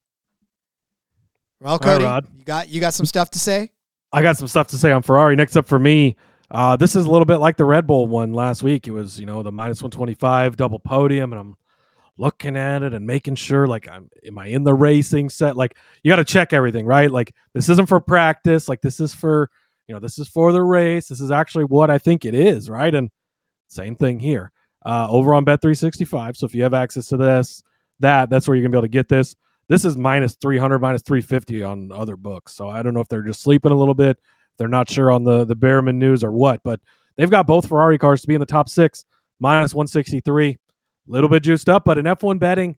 Well, Cody, All right, Rod. you got you got some stuff to say? I got some stuff to say on Ferrari. Next up for me, uh, this is a little bit like the Red Bull one last week. It was, you know, the minus one twenty-five double podium, and I'm looking at it and making sure, like, I'm, am I in the racing set? Like, you got to check everything, right? Like, this isn't for practice. Like, this is for, you know, this is for the race. This is actually what I think it is, right? And same thing here. Uh, over on Bet three sixty-five. So if you have access to this, that, that's where you're going to be able to get this. This is minus three hundred, minus three fifty on other books. So I don't know if they're just sleeping a little bit. They're not sure on the, the Behrman news or what, but they've got both Ferrari cars to be in the top six, minus one sixty-three. Little bit juiced up, but in F one betting,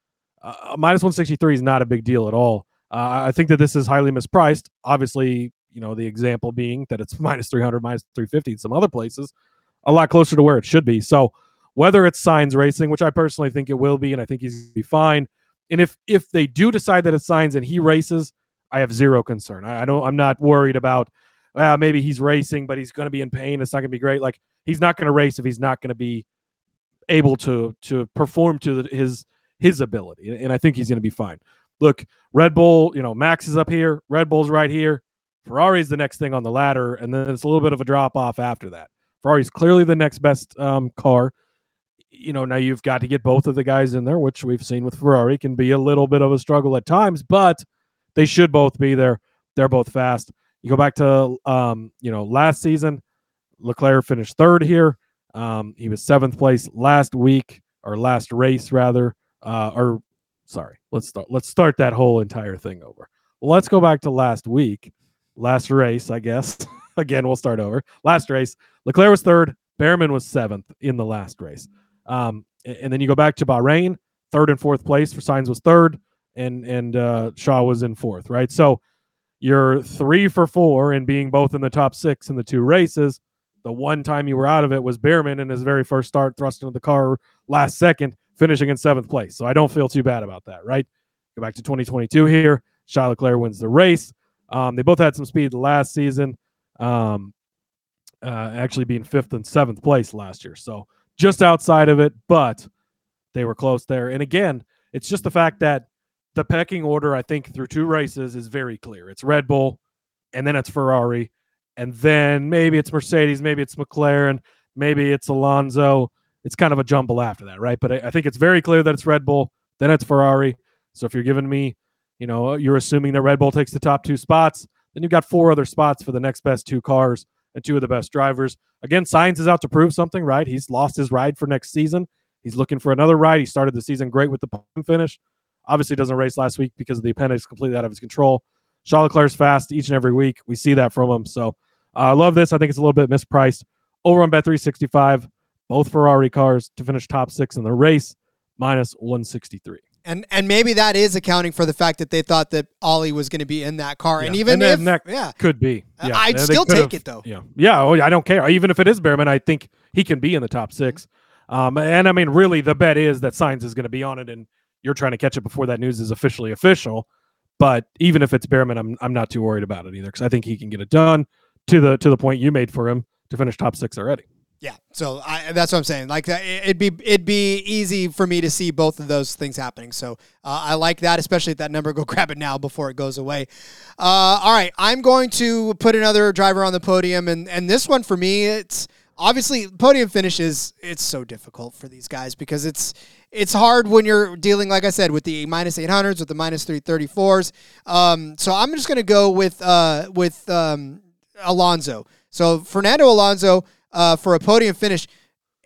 uh, minus one sixty-three is not a big deal at all. Uh, I think that this is highly mispriced. Obviously, you know, the example being that it's minus three hundred, minus three fifty in some other places, a lot closer to where it should be. So whether it's Sainz Racing, which I personally think it will be, and I think he's going to be fine. And if if they do decide that it's Sainz and he races, I have zero concern. I, I don't. I'm not worried about uh, maybe he's racing, but he's going to be in pain. It's not going to be great. Like, he's not going to race if he's not going to be able to to perform to the, his his ability, and I think he's going to be fine. Look, Red Bull, you know, Max is up here, Red Bull's right here, Ferrari's the next thing on the ladder, and then it's a little bit of a drop off after that. Ferrari's clearly the next best um, car. You know, now you've got to get both of the guys in there, which we've seen with Ferrari can be a little bit of a struggle at times, but they should both be there. They're both fast. You go back to um, you know, last season, Leclerc finished third here. Um, he was seventh place last week, or last race rather. Uh, or sorry, let's start. Let's start that whole entire thing over. Well, let's go back to last week, last race, I guess. Again, we'll start over. Last race, Leclerc was third. Behrman was seventh in the last race. Um, and then you go back to Bahrain, third and fourth place for Sainz was third, and and uh, Shaw was in fourth, right? So you're three for four in being both in the top six in the two races. The one time you were out of it was Behrman in his very first start, thrust into the car last second, finishing in seventh place. So I don't feel too bad about that, right? Go back to twenty twenty-two here. Charles Leclerc wins the race. Um, they both had some speed last season, um, uh, actually being fifth and seventh place last year. So just outside of it, but they were close there. And again, it's just the fact that the pecking order, I think, through two races is very clear. It's Red Bull, and then it's Ferrari. And then maybe it's Mercedes, maybe it's McLaren, maybe it's Alonso. It's kind of a jumble after that, right? But I, I think it's very clear that it's Red Bull, then it's Ferrari. So if you're giving me, you know, you're assuming that Red Bull takes the top two spots, then you've got four other spots for the next best two cars and two of the best drivers. Again, Sainz is out to prove something, right? He's lost his ride for next season. He's looking for another ride. He started the season great with the podium finish. Obviously doesn't race last week because of the appendix completely out of his control. Charles Leclerc's fast each and every week. We see that from him. So I uh, love this. I think it's a little bit mispriced. Over on Bet three sixty-five, both Ferrari cars to finish top six in the race, minus one sixty-three. And and maybe that is accounting for the fact that they thought that Ollie was going to be in that car. Yeah. And even and if, that yeah. could be. Yeah. I'd They still could've- take it, though. Yeah. Yeah. Oh, I don't care. Even if it is Behrman, I think he can be in the top six. Um, and I mean, really, the bet is that Sainz is going to be on it, and you're trying to catch it before that news is officially official. But even if it's Behrman, I'm I'm not too worried about it either, because I think he can get it done to the to the point you made for him to finish top six already. Yeah, so I, that's what I'm saying. Like that, it'd be it'd be easy for me to see both of those things happening. So uh, I like that, especially at that number. Go grab it now before it goes away. Uh, all right, I'm going to put another driver on the podium, and and this one for me, it's obviously podium finishes. It's so difficult for these guys because it's it's hard when you're dealing, like I said, with the minus eight hundreds, with the minus three thirty-fours. Um, so I'm just going to go with uh, with um, Alonso. So Fernando Alonso. Uh, for a podium finish,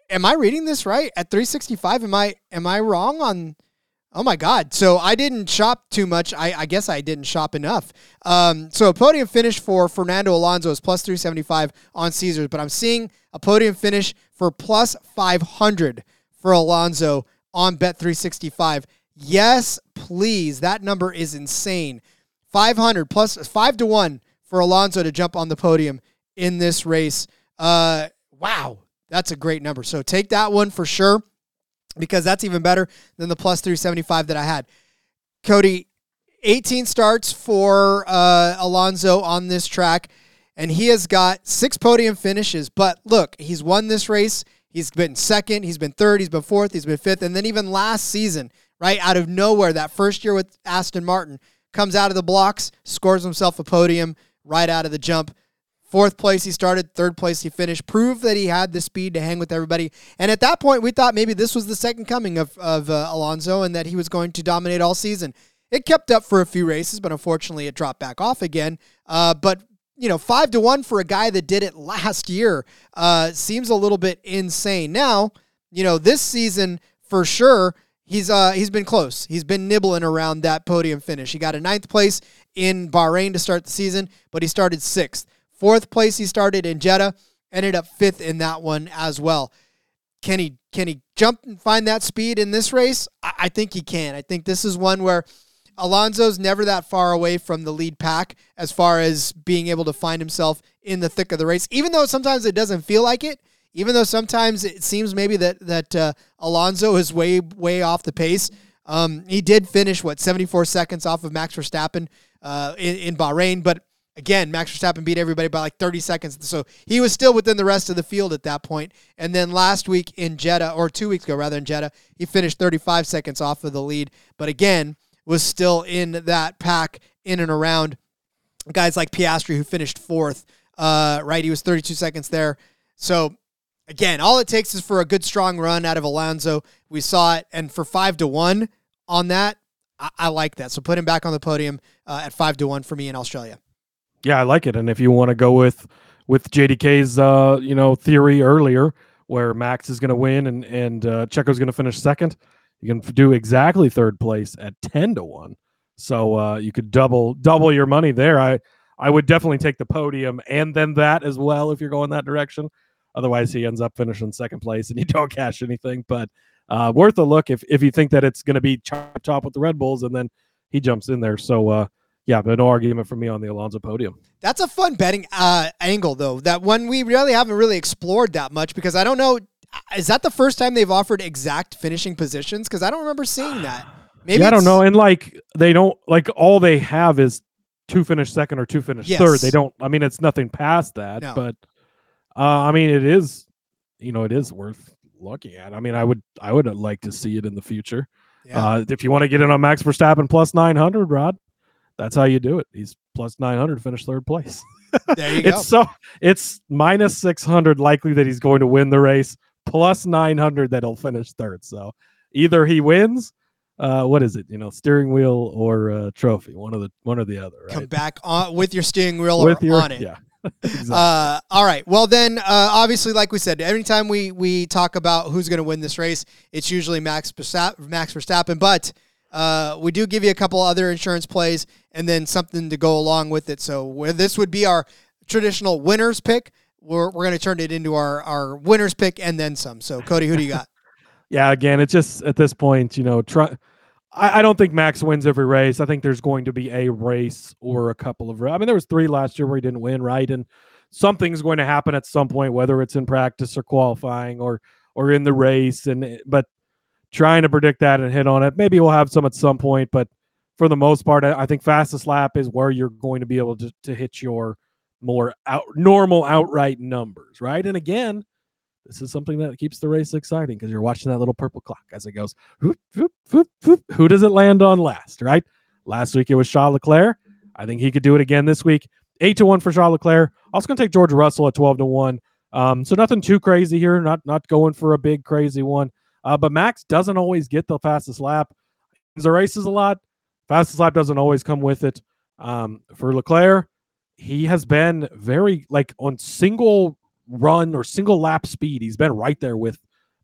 am I reading this right? At three sixty-five, am I am I wrong on? Oh my God! So I didn't shop too much. I, I guess I didn't shop enough. Um, so a podium finish for Fernando Alonso is plus three seventy-five on Caesars, but I'm seeing a podium finish for plus five hundred for Alonso on Bet three sixty-five. Yes, please. That number is insane. five hundred plus five to one for Alonso to jump on the podium in this race. Uh, wow, that's a great number. So take that one for sure, because that's even better than the plus three seventy-five that I had. Cody, eighteen starts for uh, Alonso on this track, and he has got six podium finishes. But look, he's won this race. He's been second. He's been third. He's been fourth. He's been fifth. And then even last season, right out of nowhere, that first year with Aston Martin, comes out of the blocks, scores himself a podium right out of the jump. Fourth place he started, third place he finished, proved that he had the speed to hang with everybody. And at that point, we thought maybe this was the second coming of, of uh, Alonso and that he was going to dominate all season. It kept up for a few races, but unfortunately it dropped back off again. Uh, but, you know, five to one for a guy that did it last year uh, seems a little bit insane. Now, you know, this season for sure, He's uh he's been close. He's been nibbling around that podium finish. He got a ninth place in Bahrain to start the season, but he started sixth. Fourth place he started in Jeddah, ended up fifth in that one as well. Can he can he jump and find that speed in this race? I, I think he can. I think this is one where Alonso's never that far away from the lead pack as far as being able to find himself in the thick of the race, even though sometimes it doesn't feel like it. Even though sometimes it seems maybe that that uh, Alonso is way, way off the pace, um, he did finish, what, seventy-four seconds off of Max Verstappen uh, in, in Bahrain. But again, Max Verstappen beat everybody by like thirty seconds. So he was still within the rest of the field at that point. And then last week in Jeddah, or two weeks ago rather in Jeddah, he finished thirty-five seconds off of the lead. But again, was still in that pack in and around guys like Piastri, who finished fourth, uh, right? He was thirty-two seconds there. So again, all it takes is for a good, strong run out of Alonso. We saw it, and for five to one on that, I, I like that. So put him back on the podium uh, at five to one for me in Australia. Yeah, I like it. And if you want to go with with J D K's uh, you know theory earlier, where Max is going to win and and uh, Checo's going to finish second, you can do exactly third place at ten to one. So uh, you could double double your money there. I I would definitely take the podium and then that as well if you're going that direction. Otherwise, he ends up finishing second place and you don't cash anything. But uh, worth a look if, if you think that it's going to be chop chop with the Red Bulls, and then he jumps in there. So, uh, yeah, but no argument for me on the Alonso podium. That's a fun betting uh, angle, though. That one we really haven't really explored that much, because I don't know. Is that the first time they've offered exact finishing positions? Because I don't remember seeing that. Maybe yeah, I don't know. And like they don't like all they have is two finish second or two finish yes. third. They don't. I mean, it's nothing past that, no. but. Uh, I mean, it is, you know, it is worth looking at. I mean, I would, I would like to see it in the future. Yeah. Uh, if you want to get in on Max Verstappen plus nine hundred, Rod, that's how you do it. He's plus nine hundred to finish third place. There you go. It's so it's minus six hundred likely that he's going to win the race, plus nine hundred that he'll finish third. So either he wins, uh, what is it? You know, steering wheel or uh, trophy, one of the one or the other. Right? Come back on with your steering wheel with or your, on it. Yeah. Exactly. Uh, all right. Well, then, uh, obviously, like we said, anytime we we talk about who's going to win this race, it's usually Max Verstappen, Max Verstappen. But uh, we do give you a couple other insurance plays and then something to go along with it. So where this would be our traditional winner's pick, we're we're going to turn it into our our winner's pick and then some. So Cody, who do you got? Yeah, again, it's just at this point, you know, try. I, I don't think Max wins every race. I think there's going to be a race or a couple of. I mean, there was three last year where he didn't win, right? And something's going to happen at some point, whether it's in practice or qualifying or or in the race. And but trying to predict that and hit on it, maybe we'll have some at some point. But for the most part, I, I think fastest lap is where you're going to be able to to hit your more out normal outright numbers, right? And again, this is something that keeps the race exciting because you're watching that little purple clock as it goes. Whoop, whoop, whoop, whoop. Who does it land on last, right? Last week it was Charles Leclerc. I think he could do it again this week. eight to one for Charles Leclerc. Also going to take George Russell at twelve to one. Um, so nothing too crazy here. Not not going for a big crazy one. Uh, but Max doesn't always get the fastest lap. The races a lot. Fastest lap doesn't always come with it. Um, for Leclerc, he has been very like on single run or single lap speed. He's been right there with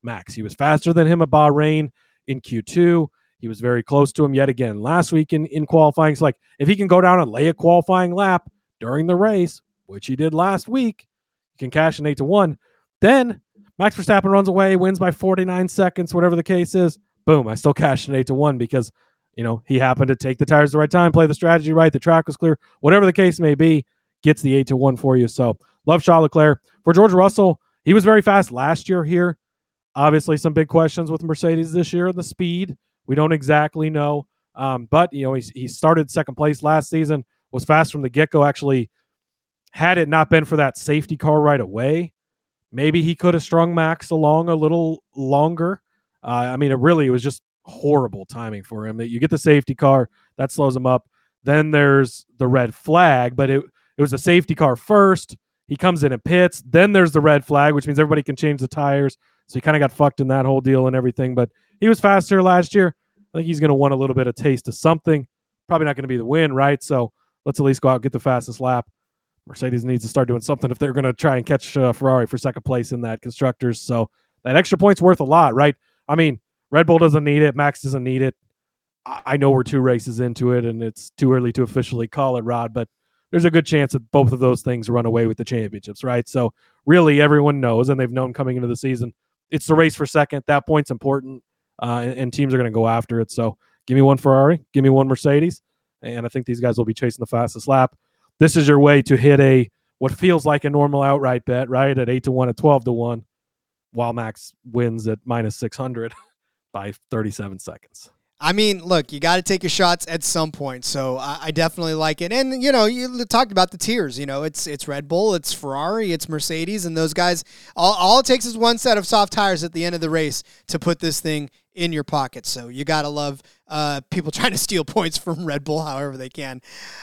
Max. He was faster than him at Bahrain in Q two. He was very close to him yet again last week in, in qualifying. It's like if he can go down and lay a qualifying lap during the race, which he did last week, you can cash an eight to one. Then Max Verstappen runs away, wins by forty-nine seconds, whatever the case is. Boom, I still cashed an eight to one because, you know, he happened to take the tires at the right time, play the strategy right, the track was clear, whatever the case may be, gets the eight to one for you. So love Charles Leclerc. For George Russell, he was very fast last year here. Obviously, some big questions with Mercedes this year, the speed. We don't exactly know. Um, but, you know, he, he started second place last season, was fast from the get-go. Actually, had it not been for that safety car right away, maybe he could have strung Max along a little longer. Uh, I mean, it really it was just horrible timing for him. That you get the safety car, that slows him up. Then there's the red flag, but it, it was a safety car first. He comes in and pits. Then there's the red flag, which means everybody can change the tires. So he kind of got fucked in that whole deal and everything. But he was faster last year. I think he's going to want a little bit of taste of something. Probably not going to be the win, right? So let's at least go out and get the fastest lap. Mercedes needs to start doing something if they're going to try and catch uh, Ferrari for second place in that constructors. So that extra point's worth a lot, right? I mean, Red Bull doesn't need it. Max doesn't need it. I, I know we're two races into it, and it's too early to officially call it, Rod, but there's a good chance that both of those things run away with the championships, right? So really everyone knows, and they've known coming into the season, it's the race for second. That point's important, uh, and, and teams are going to go after it. So give me one Ferrari, give me one Mercedes, and I think these guys will be chasing the fastest lap. This is your way to hit a what feels like a normal outright bet, right, at eight to one, at twelve to one, while Max wins at minus six hundred by thirty-seven seconds. I mean, look, you got to take your shots at some point, so I, I definitely like it. And, you know, you talked about the tiers. You know, it's it's Red Bull, it's Ferrari, it's Mercedes, and those guys, all, all it takes is one set of soft tires at the end of the race to put this thing in your pocket. So you got to love uh, people trying to steal points from Red Bull however they can.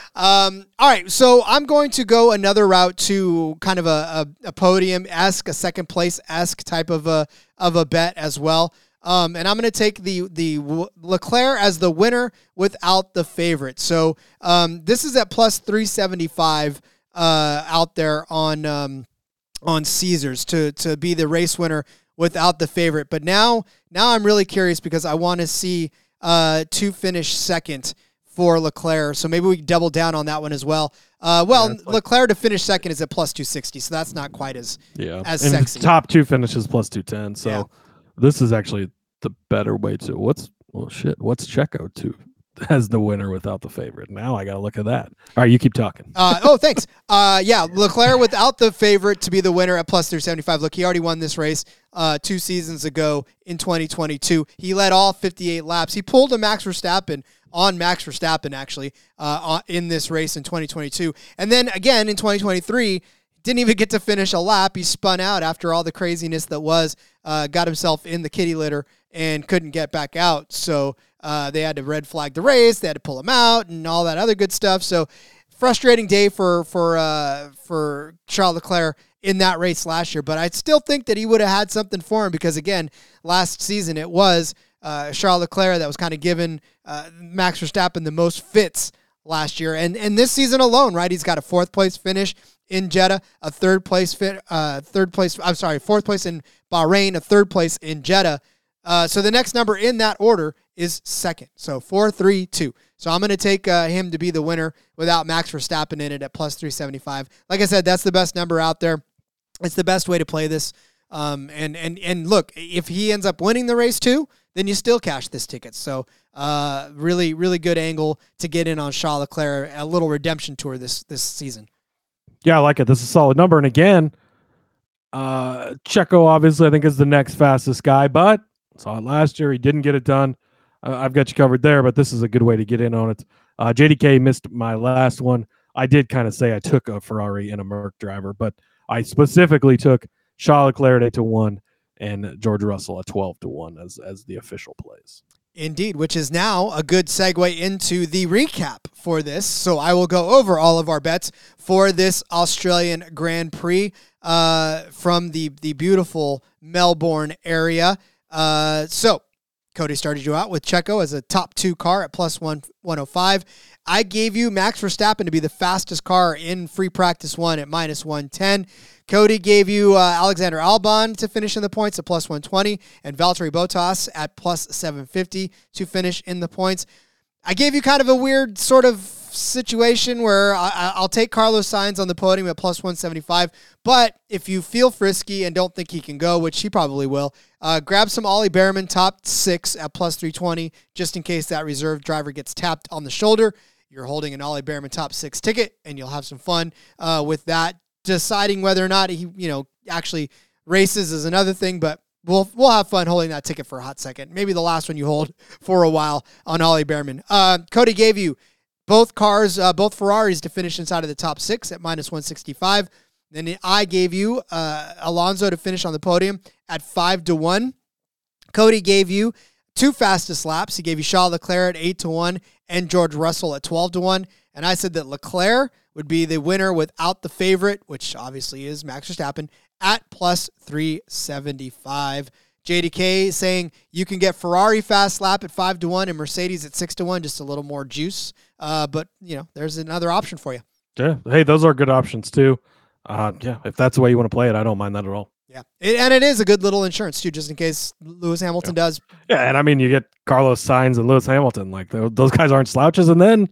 Um, all right, so I'm going to go another route to kind of a, a, a podium-esque, a second place-esque type of a, of a bet as well. Um, and I'm going to take the the Leclerc as the winner without the favorite. So um, this is at plus three seventy-five uh, out there on um, on Caesars to to be the race winner without the favorite. But now now I'm really curious because I want to see uh, to finish second for Leclerc. So maybe we can double down on that one as well. Uh, well, yeah, like, Leclerc to finish second is at plus two sixty, so that's not quite as yeah. as and sexy. Top two finishes plus two ten. So. Yeah. This is actually the better way to what's well shit. What's Checo to as the winner without the favorite? Now I got to look at that. All right, you keep talking. uh, oh, thanks. Uh, yeah, Leclerc without the favorite to be the winner at plus three seventy-five. Look, he already won this race uh, two seasons ago in twenty twenty-two. He led all fifty-eight laps. He pulled a Max Verstappen on Max Verstappen actually uh, in this race in twenty twenty-two, and then again in twenty twenty-three. Didn't even get to finish a lap. He spun out after all the craziness that was, uh, got himself in the kitty litter and couldn't get back out. So uh, they had to red flag the race. They had to pull him out and all that other good stuff. So frustrating day for for uh, for Charles Leclerc in that race last year. But I still think that he would have had something for him because, again, last season it was uh, Charles Leclerc that was kind of giving uh, Max Verstappen the most fits last year. And and this season alone, right, he's got a fourth place finish in Jeddah, a third place fit, uh, third place. I'm sorry, fourth place in Bahrain, a third place in Jeddah. Uh, so the next number in that order is second. So four, three, two. So I'm going to take uh, him to be the winner without Max Verstappen in it at plus three seventy-five. Like I said, that's the best number out there. It's the best way to play this. Um, and and and look, if he ends up winning the race too, then you still cash this ticket. So uh, really, really good angle to get in on Charles Leclerc, a little redemption tour this this season. Yeah, I like it. This is a solid number. And again, uh, Checo obviously I think is the next fastest guy, but saw it last year. He didn't get it done. Uh, I've got you covered there, but this is a good way to get in on it. Uh, J D K missed my last one. I did kind of say I took a Ferrari and a Merc driver, but I specifically took Charles Leclerc at eight to one and George Russell at twelve to one as, as the official plays. Indeed, which is now a good segue into the recap for this. So I will go over all of our bets for this Australian Grand Prix uh, from the, the beautiful Melbourne area. Uh, so Cody started you out with Checo as a top two car at plus one, one oh five. I gave you Max Verstappen to be the fastest car in free practice one at minus one ten. Cody gave you uh, Alexander Albon to finish in the points at plus one twenty and Valtteri Bottas at plus seven fifty to finish in the points. I gave you kind of a weird sort of situation where I, I'll take Carlos Sainz on the podium at plus one seventy-five, but if you feel frisky and don't think he can go, which he probably will, uh, grab some Ollie Behrman top six at plus three twenty, just in case that reserve driver gets tapped on the shoulder. You're holding an Ollie Behrman top six ticket, and you'll have some fun uh, with that. Deciding whether or not he, you know, actually races is another thing, but we'll we'll have fun holding that ticket for a hot second. Maybe the last one you hold for a while on Ollie Behrman. Uh, Cody gave you both cars, uh, both Ferraris to finish inside of the top six at minus one sixty-five. Then I gave you uh, Alonso to finish on the podium at five to one. Cody gave you two fastest laps. He gave you Charles Leclerc at eight to one and George Russell at twelve to one. And I said that Leclerc would be the winner without the favorite, which obviously is Max Verstappen, at plus three seventy-five. J D K saying you can get Ferrari fast lap at five to one and Mercedes at six to one, just a little more juice. Uh, but, you know, there's another option for you. Yeah. Hey, those are good options too. Uh, yeah, if that's the way you want to play it, I don't mind that at all. Yeah, it, and it is a good little insurance too, just in case Lewis Hamilton yeah. does. Yeah, and I mean, you get Carlos Sainz and Lewis Hamilton. Like, those guys aren't slouches. And then,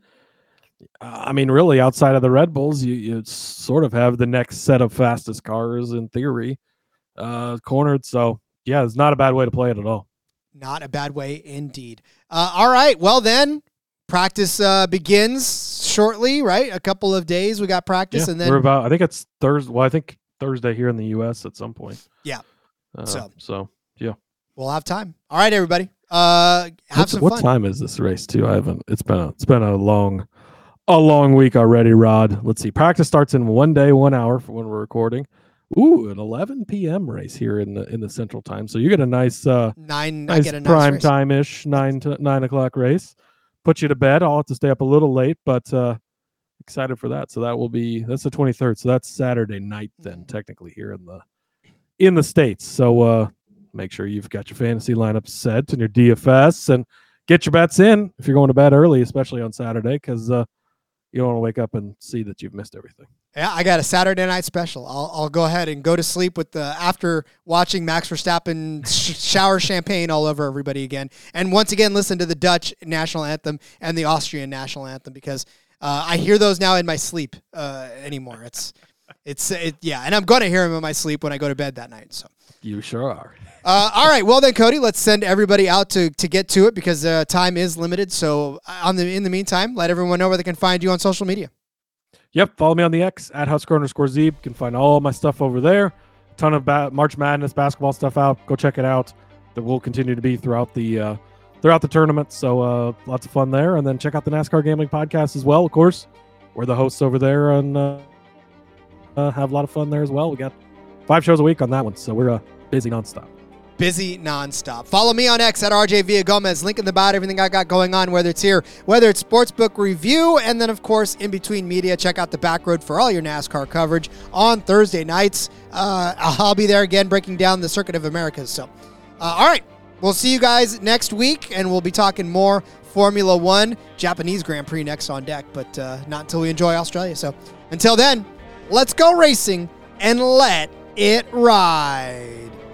uh, I mean, really, outside of the Red Bulls, you, you sort of have the next set of fastest cars, in theory, uh, cornered. So, yeah, it's not a bad way to play it at all. Not a bad way indeed. Uh, all right, well then, practice uh, begins shortly, right? A couple of days we got practice, yeah, and then we're about. I think it's Thursday. Well, I think Thursday here in the U S at some point. Yeah. Uh, so, so yeah, we'll have time. All right, everybody. Uh, have What's, some what fun. time is this race too? I haven't. It's been a. It's been a long, a long week already, Rod. Let's see. Practice starts in one day, one hour for when we're recording. Ooh, an eleven p.m. race here in the in the Central Time. So you get a nice uh nine. nice I get a nice prime race. time ish nine to nine o'clock race. Put you to bed. I'll have to stay up a little late, but uh excited for that. So that will be that's the twenty-third. So that's Saturday night then, technically here in the in the States. So uh make sure you've got your fantasy lineup set and your D F S and get your bets in if you're going to bed early, especially on Saturday, because uh you don't want to wake up and see that you've missed everything. Yeah, I got a Saturday night special. I'll I'll go ahead and go to sleep with the after watching Max Verstappen sh- shower champagne all over everybody again, and once again listen to the Dutch national anthem and the Austrian national anthem because uh, I hear those now in my sleep uh, anymore. It's it's it, yeah, and I'm going to hear them in my sleep when I go to bed that night. So You sure are. uh, all right, well then, Cody, let's send everybody out to to get to it because uh, time is limited. So on the in the meantime, let everyone know where they can find you on social media. Yep, follow me on the X at Husker underscore Zeeb. You can find all my stuff over there. A ton of ba- March Madness basketball stuff out. Go check it out. That will continue to be throughout the uh, throughout the tournament. So uh, lots of fun there. And then check out the NASCAR Gambling Podcast as well. Of course, we're the hosts over there and uh, uh, have a lot of fun there as well. We got five shows a week on that one, so we're uh, busy nonstop. Busy nonstop. Follow me on X at R J Villagomez. Link in the bio, everything I got going on, whether it's here, whether it's Sportsbook Review, and then, of course, in between media, check out the Back Road for all your NASCAR coverage on Thursday nights. Uh, I'll be there again breaking down the Circuit of Americas. So, uh, all right. We'll see you guys next week, and we'll be talking more Formula One, Japanese Grand Prix next on deck, but uh, not until we enjoy Australia. So, until then, let's go racing and let it ride.